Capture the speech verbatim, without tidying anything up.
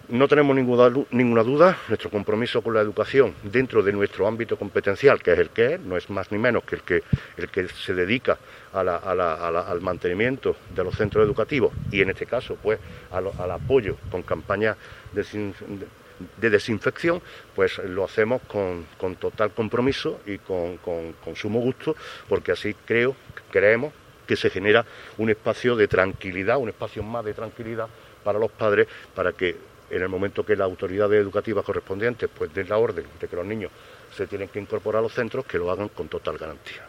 No tenemos ninguna, ninguna duda, nuestro compromiso con la educación dentro de nuestro ámbito competencial, que es el que es, no es más ni menos que el que, el que se dedica a la, a la, a la, al mantenimiento de los centros educativos y en este caso pues a lo, al apoyo con campañas de, de desinfección, pues lo hacemos con, con total compromiso y con, con, con sumo gusto, porque así creo, creemos que se genera un espacio de tranquilidad, un espacio más de tranquilidad para los padres, para que en el momento que las autoridades educativas correspondientes pues den la orden de que los niños se tienen que incorporar a los centros, que lo hagan con total garantía.